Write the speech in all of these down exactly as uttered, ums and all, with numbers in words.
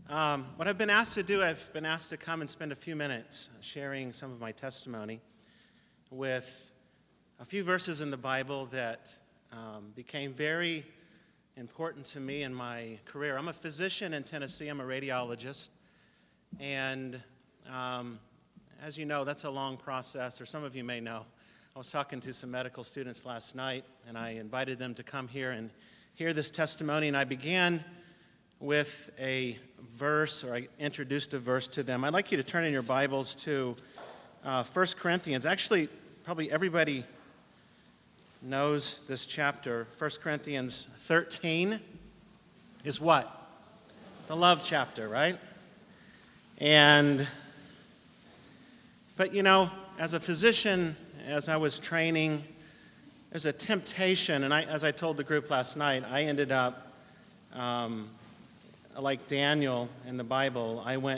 Um, what I've been asked to do, I've been asked to come and spend a few minutes sharing some of my testimony with a few verses in the Bible that um, became very important to me in my career. I'm a physician in Tennessee. I'm a radiologist. And um, as you know, that's a long process, or some of you may know. I was talking to some medical students last night, and I invited them to come here and hear this testimony, and I began with a verse, or I introduced a verse to them. I'd like you to turn in your Bibles to uh, First Corinthians. Actually, probably everybody knows this chapter. First Corinthians thirteen is what? The love chapter, right? And, but you know, as a physician, as I was training, there's a temptation, and I, as I told the group last night, I ended up, um, like Daniel in the Bible, I went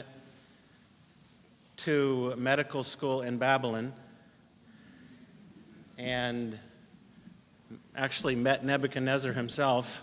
to medical school in Babylon and actually met Nebuchadnezzar himself.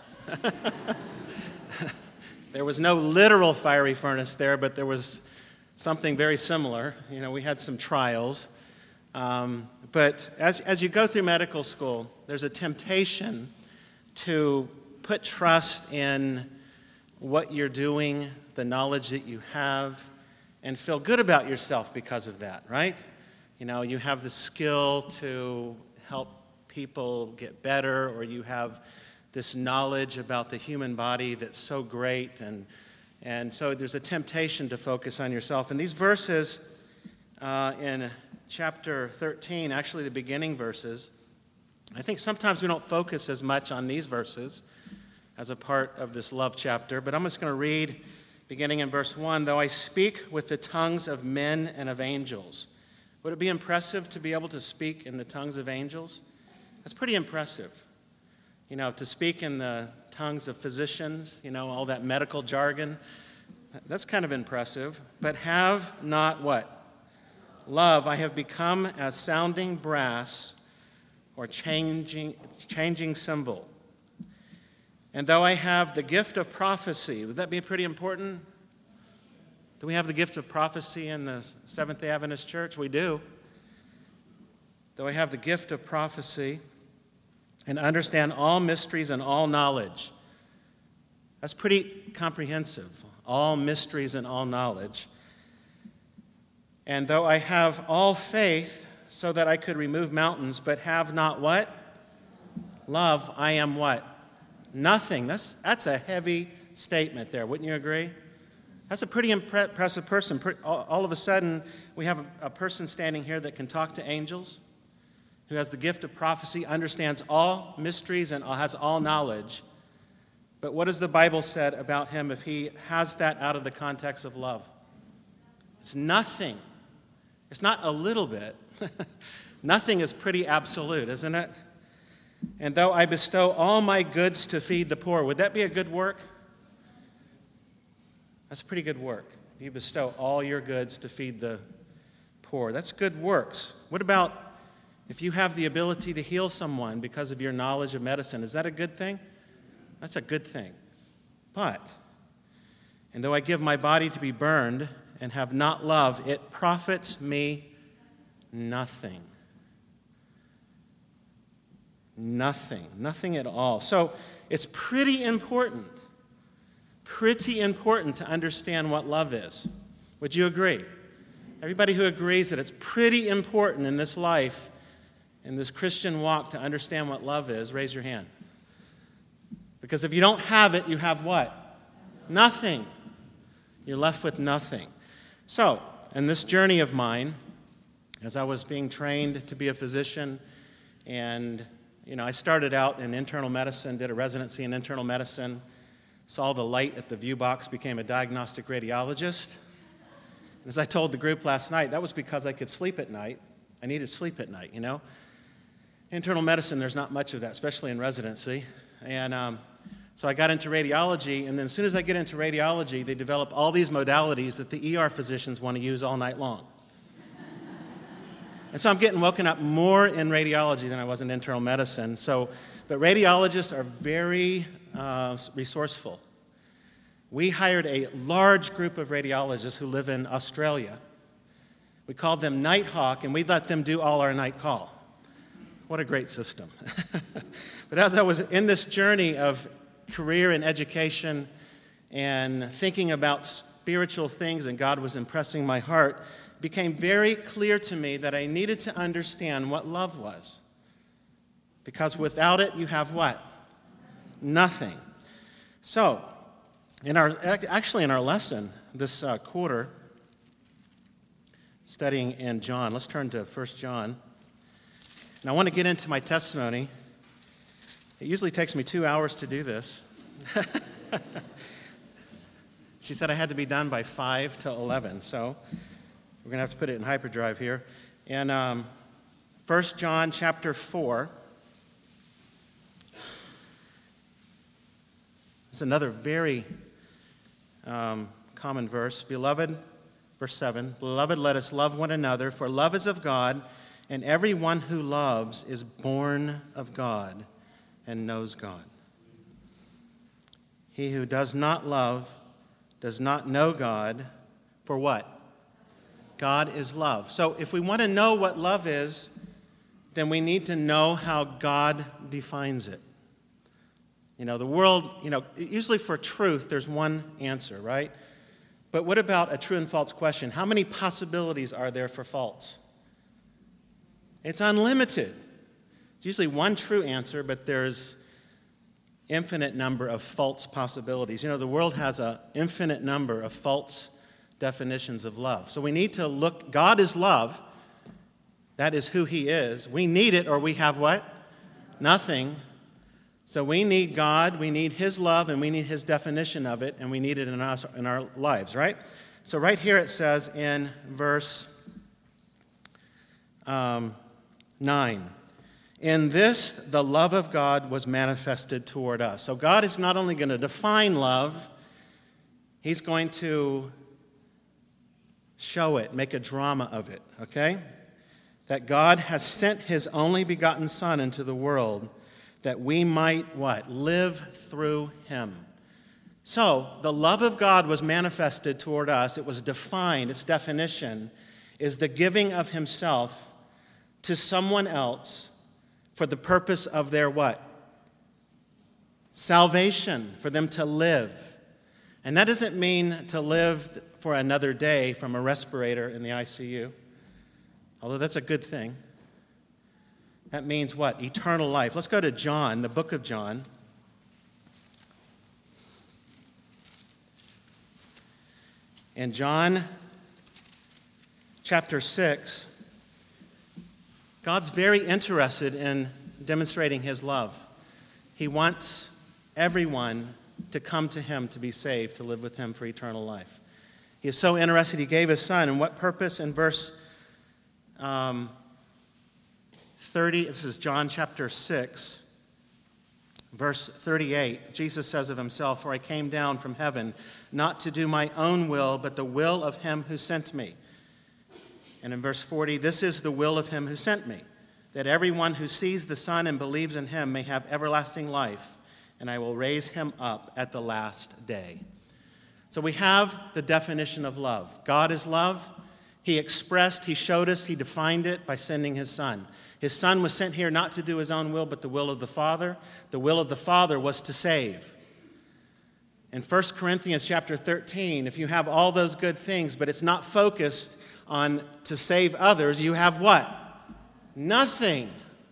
There was no literal fiery furnace there, but there was something very similar. You know, we had some trials. Um, but as, as you go through medical school, there's a temptation to put trust in what you're doing, the knowledge that you have, and feel good about yourself because of that, right? You know, you have the skill to help people get better, or you have this knowledge about the human body that's so great, and and so there's a temptation to focus on yourself. And these verses uh, in chapter thirteen, actually the beginning verses, I think sometimes we don't focus as much on these verses as a part of this love chapter, but I'm just going to read beginning in verse one. Though I speak with the tongues of men and of angels. Would it be impressive to be able to speak in the tongues of angels? That's pretty impressive. You know, to speak in the tongues of physicians, you know, all that medical jargon, that's kind of impressive. But have not what? Love. I have become as sounding brass or changing, changing cymbal. And though I have the gift of prophecy, would that be pretty important? Do we have the gift of prophecy in the Seventh-day Adventist Church? We do. Though I have the gift of prophecy and understand all mysteries and all knowledge. That's pretty comprehensive. All mysteries and all knowledge. And though I have all faith so that I could remove mountains, but have not what? Love, I am what? Nothing. That's, that's a heavy statement there. Wouldn't you agree? That's a pretty impressive person. All, all of a sudden, we have a, a person standing here that can talk to angels, who has the gift of prophecy, understands all mysteries, and has all knowledge. But what has the Bible said about him if he has that out of the context of love? It's nothing. It's not a little bit. Nothing is pretty absolute, isn't it? And though I bestow all my goods to feed the poor, would that be a good work? That's a pretty good work. You bestow all your goods to feed the poor. That's good works. What about if you have the ability to heal someone because of your knowledge of medicine? Is that a good thing? That's a good thing. But, and though I give my body to be burned and have not love, it profits me nothing. Nothing. Nothing at all. So it's pretty important, pretty important to understand what love is. Would you agree? Everybody who agrees that it's pretty important in this life, in this Christian walk, to understand what love is, raise your hand. Because if you don't have it, you have what? Nothing. You're left with nothing. So, in this journey of mine, as I was being trained to be a physician, and you know, I started out in internal medicine, did a residency in internal medicine, saw the light at the view box, became a diagnostic radiologist. And as I told the group last night, that was because I could sleep at night. I needed sleep at night, you know. Internal medicine, there's not much of that, especially in residency. And um, so I got into radiology, and then as soon as I get into radiology, they develop all these modalities that the E R physicians want to use all night long. And so I'm getting woken up more in radiology than I was in internal medicine. So, but radiologists are very uh, resourceful. we hired a large group of radiologists who live in Australia. We called them Nighthawk, and we let them do all our night call. What a great system. But as I was in this journey of career and education and thinking about spiritual things, and God was impressing my heart, it became very clear to me that I needed to understand what love was. Because without it, you have what? Nothing. So, in our actually in our lesson this uh, quarter, studying in John, let's turn to First John. And I want to get into my testimony. It usually takes me two hours to do this. She said I had to be done by five to eleven, so we're going to have to put it in hyperdrive here. And um, First John chapter four. It's another very um, common verse. Beloved, verse seven, Beloved, let us love one another, for love is of God, and everyone who loves is born of God and knows God. He who does not love does not know God, for what? God is love. So if we want to know what love is, then we need to know how God defines it. You know, the world, you know, usually for truth, there's one answer, right? But what about a true and false question? How many possibilities are there for false? It's unlimited. It's usually one true answer, but there's infinite number of false possibilities. You know, the world has an infinite number of false definitions of love. So we need to look, God is love. That is who he is. We need it or we have what? Nothing. So we need God, we need his love, and we need his definition of it, and we need it in us in our lives, right? So right here it says in verse um, nine, in this the love of God was manifested toward us. So God is not only going to define love, he's going to show it, make a drama of it, okay? That God has sent his only begotten Son into the world that we might, what? Live through him. So, the love of God was manifested toward us. It was defined. Its definition is the giving of himself to someone else for the purpose of their what? Salvation, for them to live. And that doesn't mean to live for another day from a respirator in the I C U, although that's a good thing. That means what? Eternal life. Let's go to John, the book of John. In John chapter six, God's very interested in demonstrating his love. He wants everyone to come to him to be saved, to live with him for eternal life. He is so interested, he gave his Son. And what purpose? In verse um, thirty, this is John chapter six, verse thirty-eight. Jesus says of himself, for I came down from heaven not to do my own will, but the will of him who sent me. And in verse forty, this is the will of him who sent me, that everyone who sees the Son and believes in him may have everlasting life, and I will raise him up at the last day. So we have the definition of love. God is love. He expressed, he showed us, he defined it by sending his Son. His Son was sent here not to do his own will, but the will of the Father. The will of the Father was to save. In First Corinthians chapter thirteen, if you have all those good things, but it's not focused on to save others, you have what? Nothing.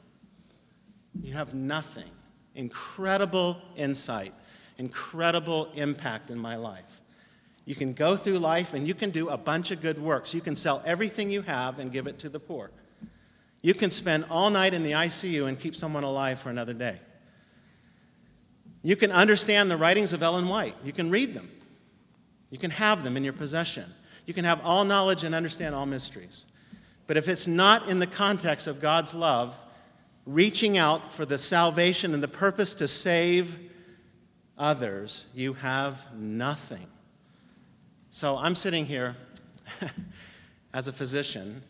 You have nothing. Incredible insight, incredible impact in my life. You can go through life and you can do a bunch of good works. You can sell everything you have and give it to the poor. You can spend all night in the I C U and keep someone alive for another day. You can understand the writings of Ellen White. You can read them. You can have them in your possession. You can have all knowledge and understand all mysteries. But if it's not in the context of God's love, reaching out for the salvation and the purpose to save others, you have nothing. So I'm sitting here as a physician,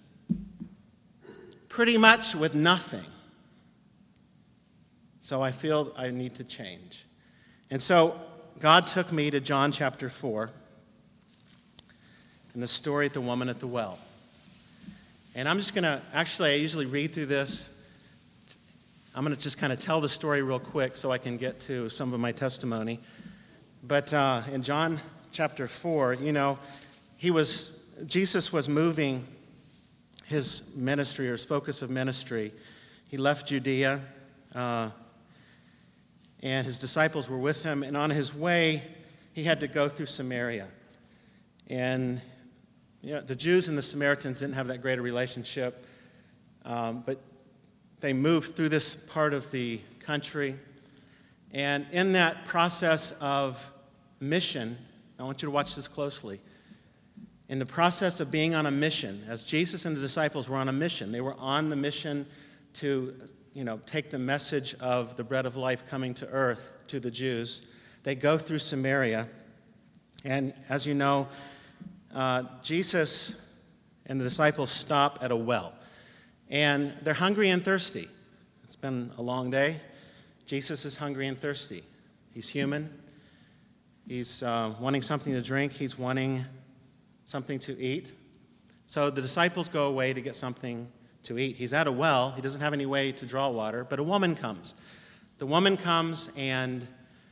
pretty much with nothing. So I feel I need to change. And so God took me to John chapter four and the story at the woman at the well. And I'm just going to, actually, I usually read through this. I'm going to just kind of tell the story real quick so I can get to some of my testimony. But uh, in John chapter four, you know, he was, Jesus was moving his ministry or his focus of ministry. He left Judea, uh, and his disciples were with him. And on his way, he had to go through Samaria. And you know, the Jews and the Samaritans didn't have that great a relationship, um, but they moved through this part of the country. And in that process of mission, I want you to watch this closely. In the process of being on a mission, as Jesus and the disciples were on a mission, they were on the mission to, you know, take the message of the bread of life coming to earth to the Jews. They go through Samaria, and as you know, uh, Jesus and the disciples stop at a well, and they're hungry and thirsty. It's been a long day. Jesus is hungry and thirsty. He's human. He's uh, wanting something to drink. He's wanting something to eat. So the disciples go away to get something to eat. He's at a well. He doesn't have any way to draw water, but a woman comes. The woman comes and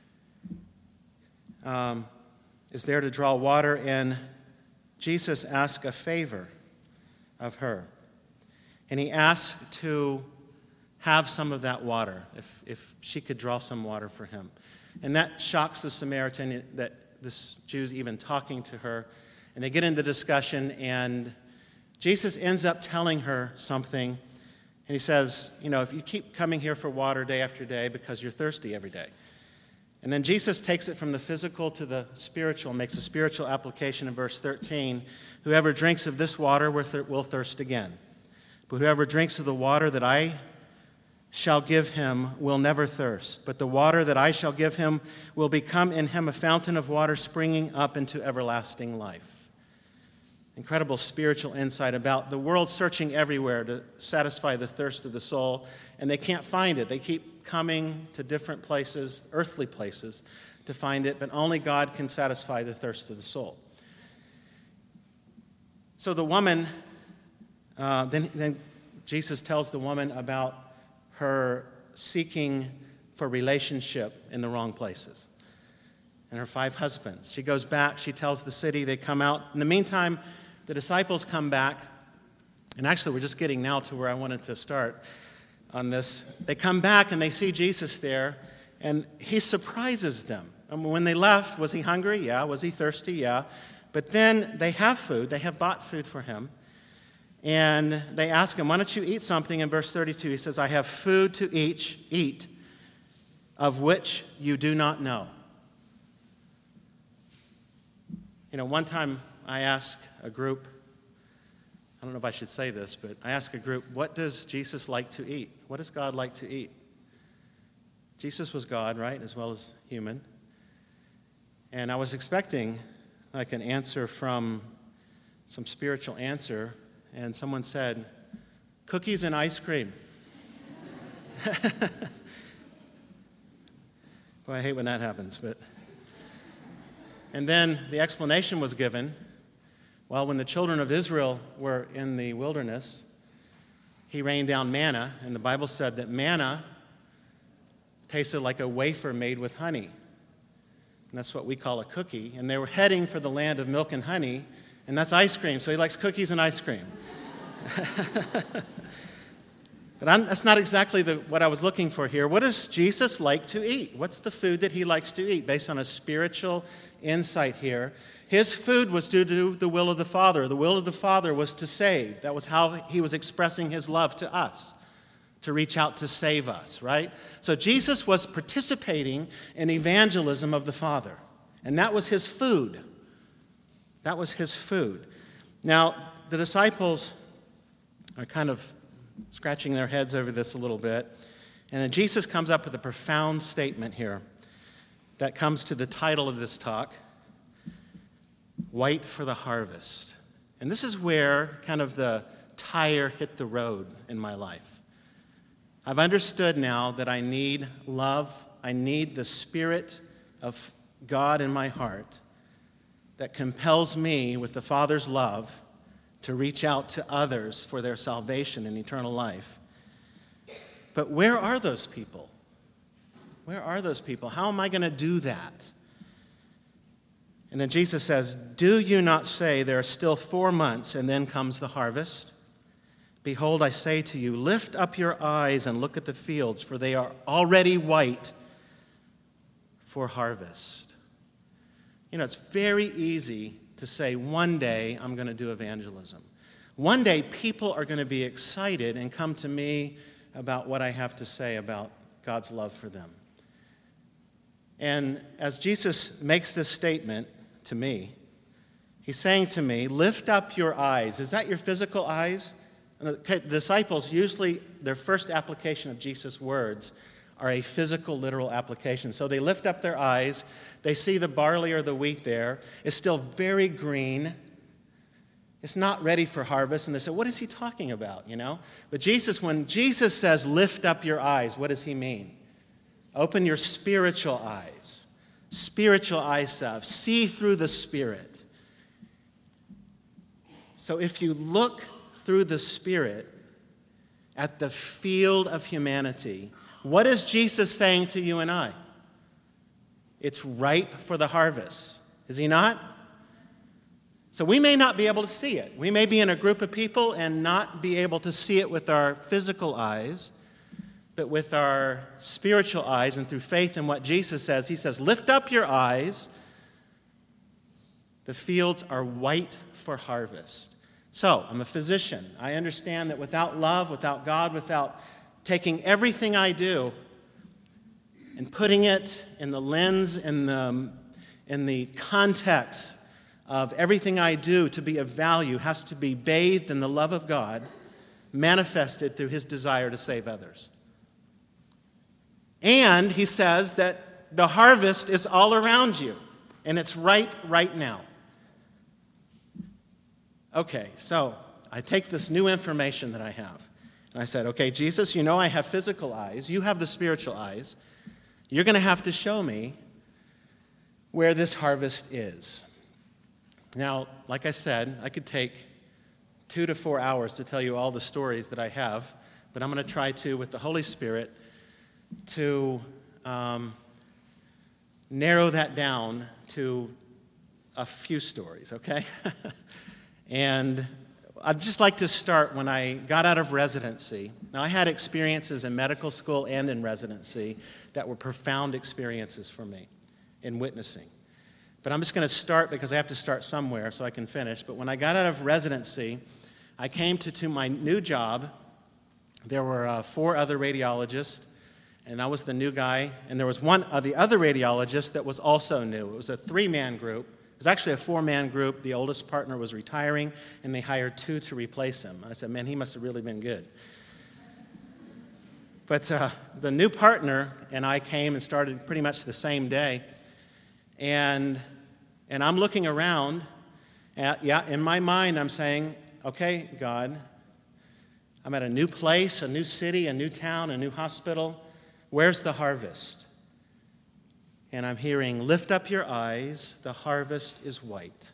um, is there to draw water, and Jesus asks a favor of her. And he asks to have some of that water, if, if she could draw some water for him. And that shocks the Samaritan, that this Jew's even talking to her. And they get into discussion, and Jesus ends up telling her something. And he says, you know, if you keep coming here for water day after day because you're thirsty every day. And then Jesus takes it from the physical to the spiritual, makes a spiritual application in verse thirteen. Whoever drinks of this water will thirst again. But whoever drinks of the water that I shall give him will never thirst. But the water that I shall give him will become in him a fountain of water springing up into everlasting life. Incredible spiritual insight about the world searching everywhere to satisfy the thirst of the soul, and they can't find it. They keep coming to different places, earthly places, to find it, but only God can satisfy the thirst of the soul. So the woman, uh, then, then Jesus tells the woman about her seeking for relationship in the wrong places and her five husbands. She goes back, she tells the city, they come out. In the meantime, the disciples come back, and actually we're just getting now to where I wanted to start on this. They come back and they see Jesus there, and he surprises them. I mean, when they left, was he hungry? Yeah. Was he thirsty? Yeah. But then they have food. They have bought food for him. And they ask him, why don't you eat something? In verse thirty-two, he says, I have food to eat, eat, of which you do not know. You know, one time I asked a group, I don't know if I should say this, but I asked a group, what does Jesus like to eat? What does God like to eat? Jesus was God, right, as well as human. And I was expecting like an answer from some spiritual answer, and someone said, cookies and ice cream. Boy, I hate when that happens. But and then the explanation was given. Well, when the children of Israel were in the wilderness, he rained down manna, and the Bible said that manna tasted like a wafer made with honey. And that's what we call a cookie. And they were heading for the land of milk and honey, and that's ice cream. So he likes cookies and ice cream. But I'm, that's not exactly the, what I was looking for here. What does Jesus like to eat? What's the food that he likes to eat? Based on a spiritual insight here, his food was to do the will of the Father. The will of the Father was to save. That was how he was expressing his love to us, to reach out to save us, right? So Jesus was participating in evangelism of the Father, and that was his food. That was his food. Now, the disciples are kind of scratching their heads over this a little bit, and then Jesus comes up with a profound statement here that comes to the title of this talk, White for the Harvest. And this is where kind of the tire hit the road in my life. I've understood now that I need love. I need the spirit of God in my heart that compels me with the Father's love to reach out to others for their salvation and eternal life. But where are those people? Where are those people? How am I going to do that? And then Jesus says, do you not say there are still four months and then comes the harvest? Behold, I say to you, lift up your eyes and look at the fields, for they are already white for harvest. You know, it's very easy to say, one day I'm going to do evangelism. One day people are going to be excited and come to me about what I have to say about God's love for them. And as Jesus makes this statement to me, he's saying to me, lift up your eyes. Is that your physical eyes? And the disciples, usually their first application of Jesus' words are a physical, literal application. So they lift up their eyes. They see the barley or the wheat there. It's still very green. It's not ready for harvest. And they say, what is he talking about, you know? But Jesus, when Jesus says, lift up your eyes, what does he mean? Open your spiritual eyes. Spiritual eye salve. See through the Spirit. So if you look through the Spirit at the field of humanity, what is Jesus saying to you and I? It's ripe for the harvest. Is he not? So we may not be able to see it. We may be in a group of people and not be able to see it with our physical eyes, but with our spiritual eyes and through faith in what Jesus says. He says, lift up your eyes. The fields are white for harvest. So, I'm a physician. I understand that without love, without God, without taking everything I do and putting it in the lens, in the, in the context of everything I do to be of value, has to be bathed in the love of God, manifested through his desire to save others. And he says that the harvest is all around you, and it's right right now. Okay, so I take this new information that I have, and I said, okay, Jesus, you know I have physical eyes. You have the spiritual eyes. You're going to have to show me where this harvest is. Now, like I said, I could take two to four hours to tell you all the stories that I have, but I'm going to try to, with the Holy Spirit, to um, narrow that down to a few stories, okay? And I'd just like to start when I got out of residency. Now, I had experiences in medical school and in residency that were profound experiences for me in witnessing. But I'm just going to start because I have to start somewhere so I can finish. But when I got out of residency, I came to, to my new job. There were uh, four other radiologists, and I was the new guy. And there was one of the other radiologists that was also new. It was a three-man group. It was actually a four-man group. The oldest partner was retiring, and they hired two to replace him. I said, man, he must have really been good. But uh, the new partner and I came and started pretty much the same day. And, and I'm looking around. At, yeah, in my mind, I'm saying, okay, God, I'm at a new place, a new city, a new town, a new hospital. Where's the harvest? And I'm hearing, lift up your eyes, the harvest is white.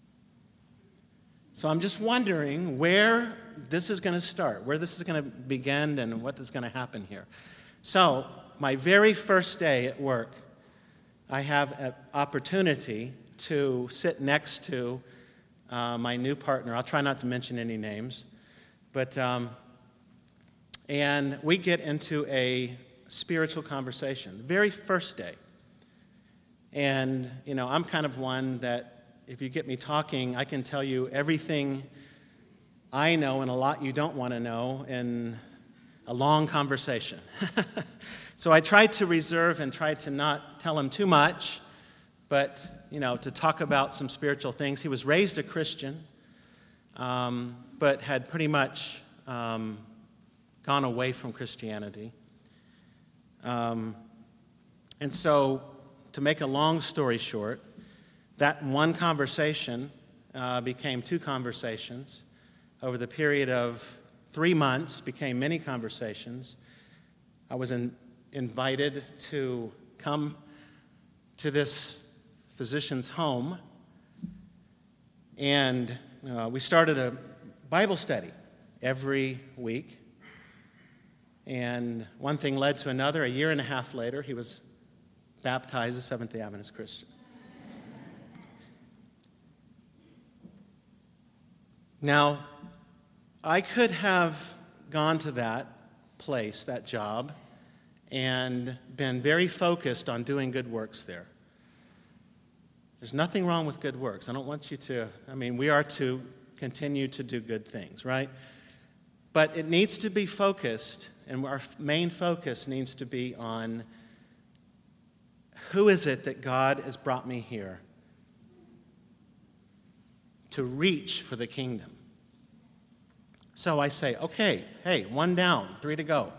So I'm just wondering where this is going to start, where this is going to begin, and what is going to happen here. So my very first day at work, I have an opportunity to sit next to uh, my new partner. I'll try not to mention any names. But, um, and we get into a spiritual conversation, the very first day. And, you know, I'm kind of one that if you get me talking, I can tell you everything I know and a lot you don't want to know in a long conversation. So I tried to reserve and tried to not tell him too much, but, you know, to talk about some spiritual things. He was raised a Christian, um, but had pretty much um, gone away from Christianity. Um, and so, to make a long story short, that one conversation uh, became two conversations. Over the period of three months, became many conversations. I was in, invited to come to this physician's home, and uh, we started a Bible study every week. And one thing led to another. A year and a half later, he was baptized a Seventh-day Adventist Christian. Now, I could have gone to that place, that job, and been very focused on doing good works there. There's nothing wrong with good works. I don't want you to, I mean, we are to continue to do good things, right? But it needs to be focused, and our main focus needs to be on who is it that God has brought me here to reach for the kingdom. So I say, okay, hey, one down, three to go.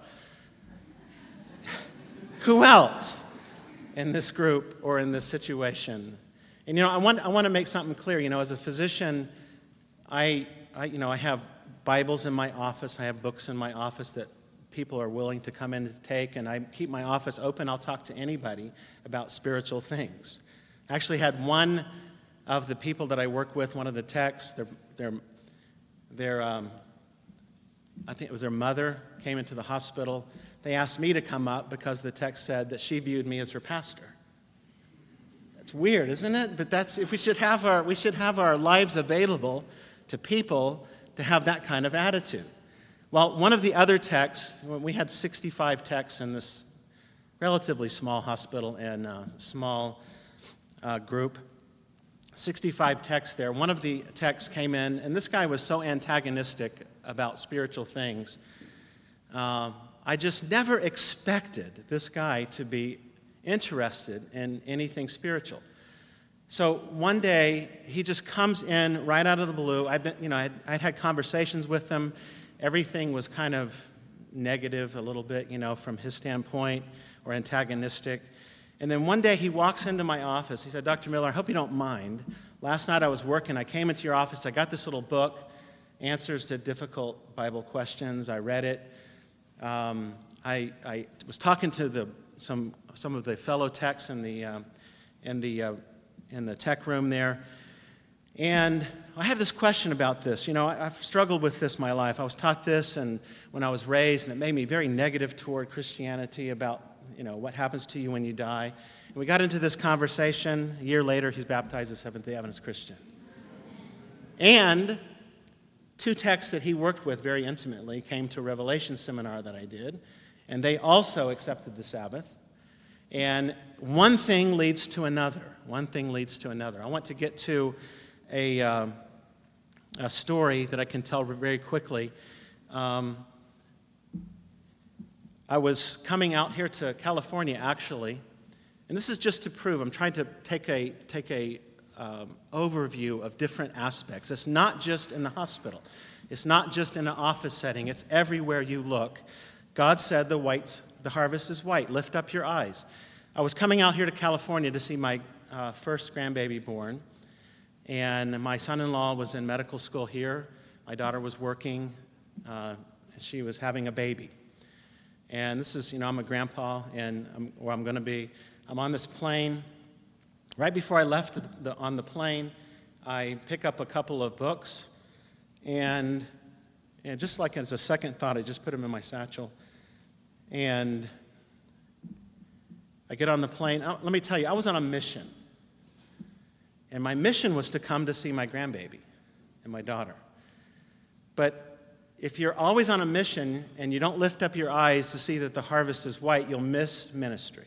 Who else in this group or in this situation? And, you know, I want, I want to make something clear. You know, as a physician, I, I, you know, I have Bibles in my office. I have books in my office that people are willing to come in to take, and I keep my office open. I'll talk to anybody about spiritual things. I actually had one of the people that I work with, one of the techs, their, their, their um, I think it was their mother, came into the hospital. They asked me to come up because the tech said that she viewed me as her pastor. It's weird, isn't it? But that's if we should have our we should have our lives available to people to have that kind of attitude. Well, one of the other techs, we had sixty-five techs in this relatively small hospital and uh, small uh, group. sixty-five techs there. One of the techs came in, and this guy was so antagonistic about spiritual things. Uh, I just never expected this guy to be interested in anything spiritual. So one day, he just comes in right out of the blue. I've been, you know, I'd, I'd had conversations with him. Everything was kind of negative a little bit, you know, from his standpoint, or antagonistic. And then one day he walks into my office. He said, Doctor Miller, I hope you don't mind. Last night I was working. I came into your office. I got this little book, Answers to Difficult Bible Questions. I read it. Um, I, I was talking to the some some of the fellow techs in the uh, in the uh, in the tech room there, and I have this question about this. You know, I, I've struggled with this my life. I was taught this, and when I was raised, and it made me very negative toward Christianity about, you know, what happens to you when you die. And we got into this conversation. A year later, he's baptized as Seventh-day Adventist Christian. And two techs that he worked with very intimately came to a Revelation seminar that I did, and they also accepted the Sabbath. And one thing leads to another. One thing leads to another. I want to get to a, uh, a story that I can tell very quickly. Um, I was coming out here to California, actually, and this is just to prove. I'm trying to take a take a um, overview of different aspects. It's not just in the hospital. It's not just in an office setting. It's everywhere you look. God said the white, the harvest is white. Lift up your eyes. I was coming out here to California to see my uh, first grandbaby born, and my son-in-law was in medical school here. My daughter was working. Uh, she was having a baby. And this is, you know, I'm a grandpa, and I'm, or I'm going to be. I'm on this plane. Right before I left the, the, on the plane, I pick up a couple of books, and, and just like as a second thought, I just put them in my satchel. And I get on the plane. Oh, let me tell you, I was on a mission. And my mission was to come to see my grandbaby and my daughter. But if you're always on a mission and you don't lift up your eyes to see that the harvest is white, you'll miss ministry.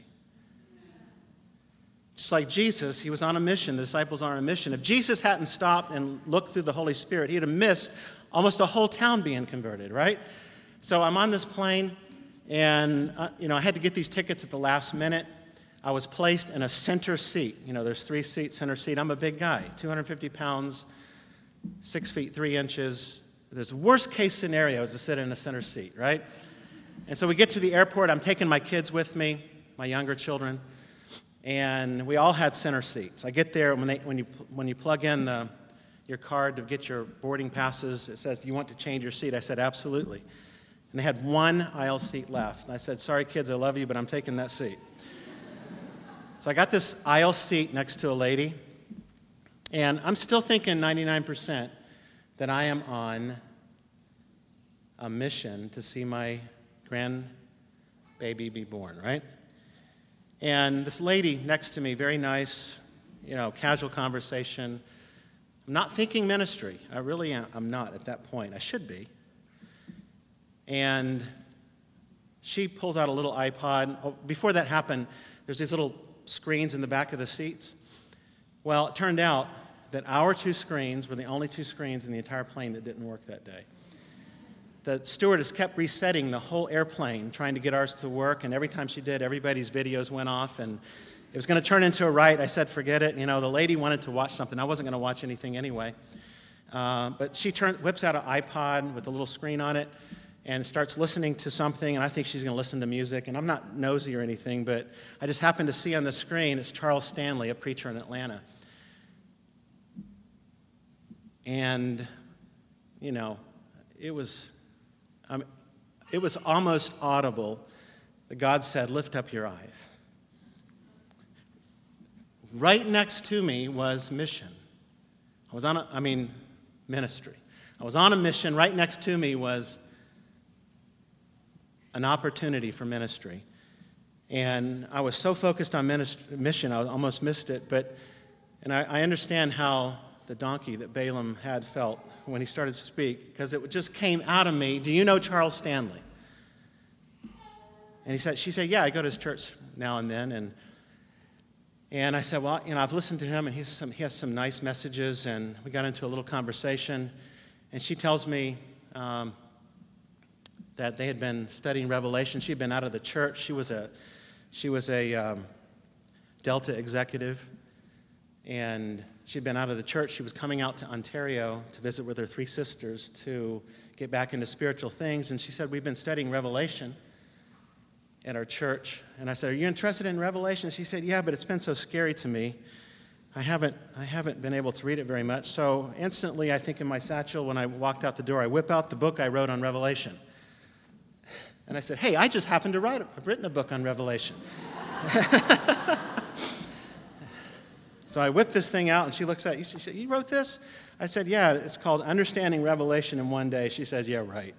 Just like Jesus, he was on a mission. The disciples are on a mission. If Jesus hadn't stopped and looked through the Holy Spirit, he'd have missed almost a whole town being converted, right? So I'm on this plane, and uh, you know, I had to get these tickets at the last minute. I was placed in a center seat. You know, there's three seats, center seat. I'm a big guy, two hundred fifty pounds, six feet, three inches. There's worst case scenario is to sit in a center seat, right? And so we get to the airport. I'm taking my kids with me, my younger children, and we all had center seats. I get there, when, they, when, you, when you plug in the, your card to get your boarding passes, it says, do you want to change your seat? I said, absolutely. And they had one aisle seat left. And I said, sorry, kids, I love you, but I'm taking that seat. So I got this aisle seat next to a lady, and I'm still thinking ninety-nine percent that I am on a mission to see my grandbaby be born, right? And this lady next to me, very nice, you know, casual conversation. I'm not thinking ministry. I really am I'm not at that point. I should be. And she pulls out a little iPod. Oh, before that happened, there's these little screens in the back of the seats. Well, it turned out that our two screens were the only two screens in the entire plane that didn't work that day. The stewardess kept resetting the whole airplane, trying to get ours to work, and every time she did, everybody's videos went off, and it was going to turn into a riot. I said, forget it. You know, the lady wanted to watch something. I wasn't going to watch anything anyway. Uh, but she turn, whips out an iPod with a little screen on it and starts listening to something, and I think she's going to listen to music. And I'm not nosy or anything, but I just happened to see on the screen, it's Charles Stanley, a preacher in Atlanta. And, you know, it was, um, it was almost audible that God said, lift up your eyes. Right next to me was mission. I was on a, I mean, ministry. I was on a mission. Right next to me was an opportunity for ministry. And I was so focused on ministry, mission, I almost missed it. But, and I, I understand how the donkey that Balaam had felt when he started to speak, because it just came out of me. Do you know Charles Stanley? And he said, she said, yeah, I go to his church now and then. And And I said, well, you know, I've listened to him, and he's some, he has some nice messages, and we got into a little conversation. And she tells me um, that they had been studying Revelation. She had been out of the church. She was a, she was a um, Delta executive, and she'd been out of the church. She was coming out to Ontario to visit with her three sisters to get back into spiritual things. And she said, we've been studying Revelation at our church. And I said, are you interested in Revelation? She said, yeah, but it's been so scary to me. I haven't, I haven't been able to read it very much. So instantly, I think in my satchel, when I walked out the door, I whip out the book I wrote on Revelation. And I said, hey, I just happened to write, I've written a book on Revelation. So I whipped this thing out, and she looks at it. She said, you wrote this? I said, yeah, it's called Understanding Revelation in One Day. She says, yeah, right.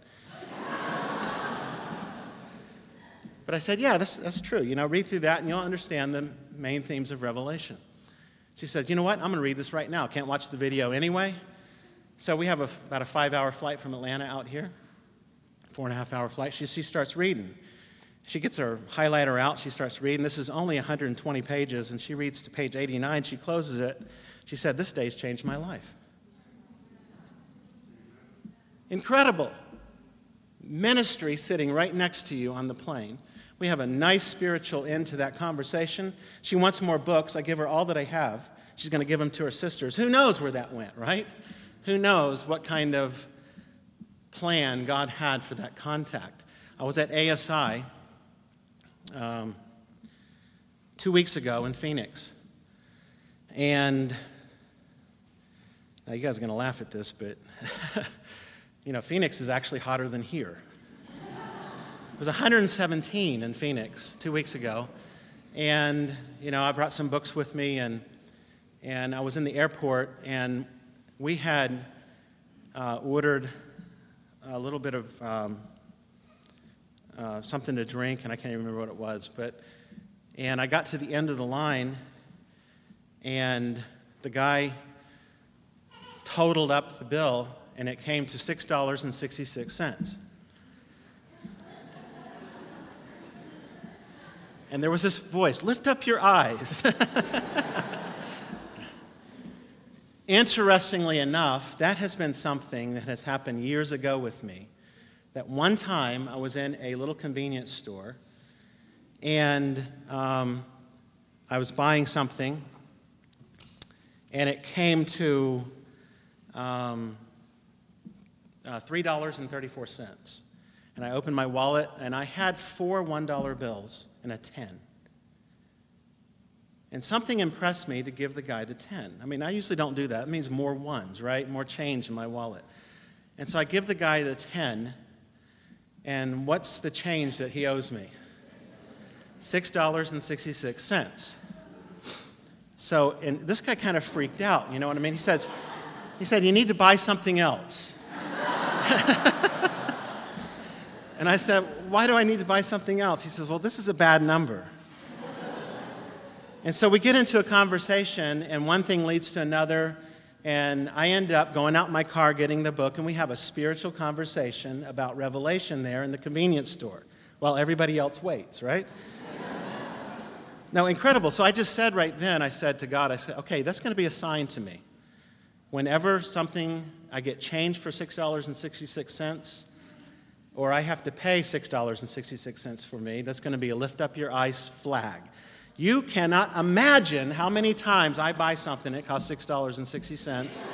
But I said, yeah, that's, that's true. You know, read through that, and you'll understand the main themes of Revelation. She says, you know what? I'm going to read this right now. Can't watch the video anyway. So we have a, about a five-hour flight from Atlanta out here, four-and-a-half-hour flight. She, she starts reading. She gets her highlighter out. She starts reading. This is only one hundred twenty pages, and she reads to page eighty-nine. She closes it. She said, this day's changed my life. Incredible. Ministry sitting right next to you on the plane. We have a nice spiritual end to that conversation. She wants more books. I give her all that I have. She's going to give them to her sisters. Who knows where that went, right? Who knows what kind of plan God had for that contact. I was at A S I um, two weeks ago in Phoenix. And now you guys are going to laugh at this, but you know, Phoenix is actually hotter than here. It was one hundred seventeen in Phoenix two weeks ago. And, you know, I brought some books with me, and and I was in the airport, and we had uh, ordered a little bit of um, uh, something to drink, and I can't even remember what it was. But and I got to the end of the line, and the guy totaled up the bill, and it came to six dollars and sixty-six cents. And there was this voice, lift up your eyes. Interestingly enough, that has been something that has happened years ago with me. That one time I was in a little convenience store, and um, I was buying something, and it came to um, uh, three dollars and thirty-four cents. And I opened my wallet, and I had four one-dollar bills and a ten. And something impressed me to give the guy the ten. I mean, I usually don't do that. It means more ones, right? More change in my wallet. And so I give the guy the ten, and what's the change that he owes me? six dollars and sixty-six cents. So, and this guy kind of freaked out, you know what I mean? He says, he said, you need to buy something else. And I said, why do I need to buy something else? He says, well, this is a bad number. And so we get into a conversation, and one thing leads to another, and I end up going out in my car, getting the book, and we have a spiritual conversation about Revelation there in the convenience store while everybody else waits, right? Now, incredible. So I just said right then, I said to God, I said, okay, that's going to be a sign to me. Whenever something, I get changed for six dollars and sixty-six cents, or I have to pay six dollars and sixty-six cents for me, that's going to be a lift up your eyes flag. You cannot imagine how many times I buy something that costs six dollars and sixty cents.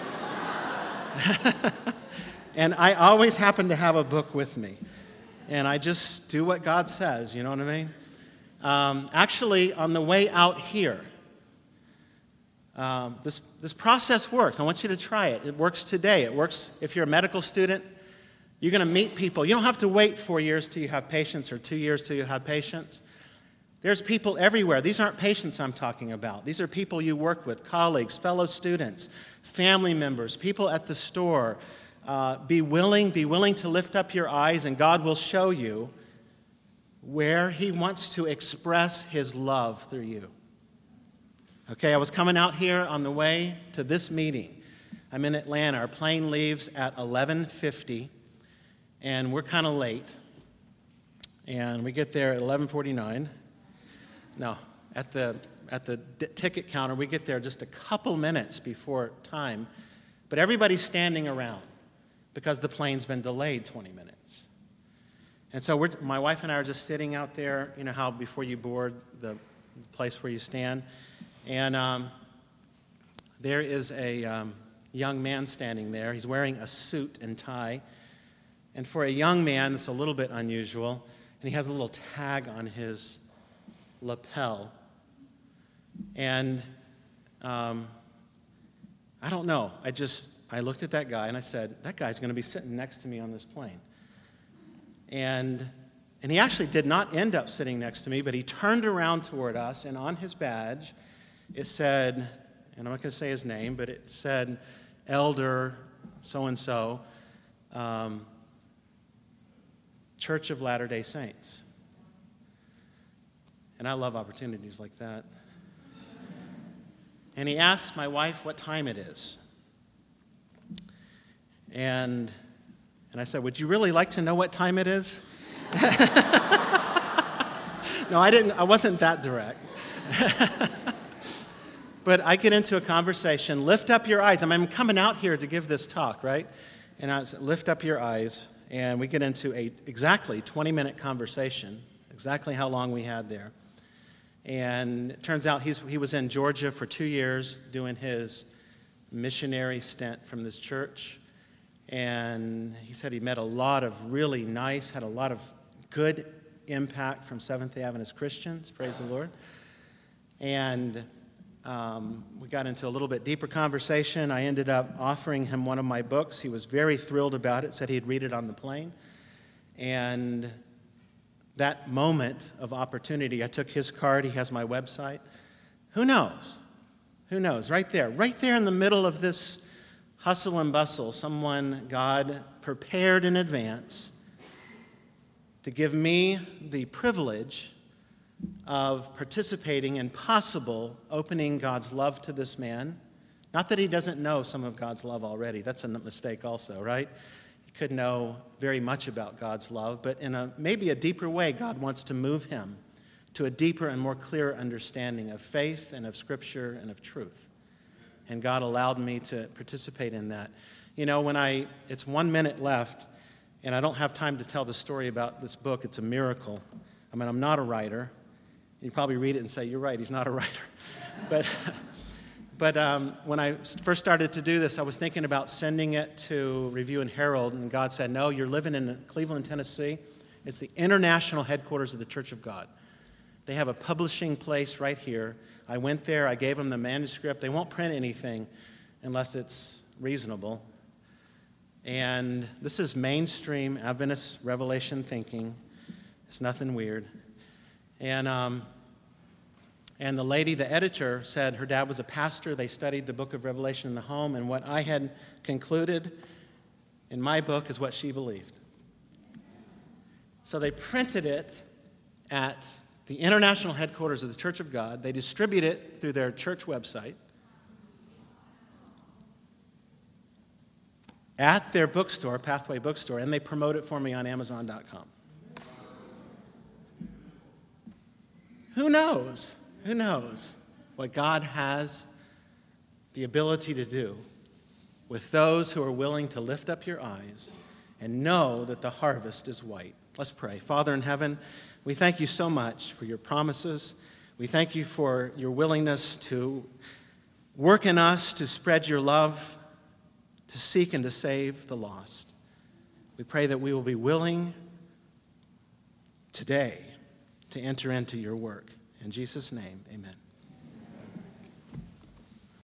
And I always happen to have a book with me. And I just do what God says, you know what I mean? Um, actually, on the way out here, um, this, this process works. I want you to try it. It works today. It works if you're a medical student. You're going to meet people. You don't have to wait four years till you have patients or two years till you have patients. There's people everywhere. These aren't patients I'm talking about. These are people you work with, colleagues, fellow students, family members, people at the store. Uh, be willing, be willing to lift up your eyes, and God will show you where He wants to express His love through you. Okay, I was coming out here on the way to this meeting. I'm in Atlanta. Our plane leaves at eleven fifty, and we're kind of late. And we get there at eleven forty-nine. No, at the at the d- ticket counter, we get there just a couple minutes before time, but everybody's standing around because the plane's been delayed twenty minutes. And so we're, my wife and I are just sitting out there, you know how before you board the place where you stand, and um, there is a um, young man standing there. He's wearing a suit and tie, and for a young man, it's a little bit unusual, and he has a little tag on his lapel. And um, I don't know. I just, I looked at that guy and I said, that guy's going to be sitting next to me on this plane. And and he actually did not end up sitting next to me, but he turned around toward us, and on his badge it said, and I'm not going to say his name, but it said, Elder so-and-so, um, Church of Latter-day Saints. And I love opportunities like that. And he asked my wife what time it is. And and I said, would you really like to know what time it is? No, I didn't. I wasn't that direct. But I get into a conversation. Lift up your eyes. I mean, I'm coming out here to give this talk, right? And I said, lift up your eyes. And we get into a exactly twenty-minute conversation, exactly how long we had there. And it turns out he's, he was in Georgia for two years doing his missionary stint from this church. And he said he met a lot of really nice, had a lot of good impact from Seventh-day Adventist Christians, praise the Lord. And um, we got into a little bit deeper conversation. I ended up offering him one of my books. He was very thrilled about it, said he'd read it on the plane. And that moment of opportunity, I took his card. He has my website. Who knows? Who knows? Right there, right there in the middle of this hustle and bustle, someone God prepared in advance to give me the privilege of participating in possible opening God's love to this man. Not that he doesn't know some of God's love already. That's a mistake also, right? He could know very much about God's love, but in a maybe a deeper way, God wants to move him to a deeper and more clear understanding of faith and of Scripture and of truth. And God allowed me to participate in that. You know, when I, it's one minute left, and I don't have time to tell the story about this book. It's a miracle. I mean, I'm not a writer. You probably read it and say, you're right, he's not a writer. But but um, when I first started to do this, I was thinking about sending it to Review and Herald, and God said, no, you're living in Cleveland, Tennessee. It's the international headquarters of the Church of God. They have a publishing place right here. I went there, I gave them the manuscript. They won't print anything unless it's reasonable. And this is mainstream Adventist Revelation thinking. It's nothing weird. And um, And the lady, the editor, said her dad was a pastor. They studied the book of Revelation in the home, and what I had concluded in my book is what she believed. So they printed it at the international headquarters of the Church of God. They distribute it through their church website. At their bookstore, Pathway Bookstore, and they promote it for me on Amazon dot com. Who knows? Who knows what God has the ability to do with those who are willing to lift up your eyes and know that the harvest is white. Let's pray. Father in heaven, we thank you so much for your promises. We thank you for your willingness to work in us to spread your love, to seek and to save the lost. We pray that we will be willing today to enter into your work. In Jesus' name, amen.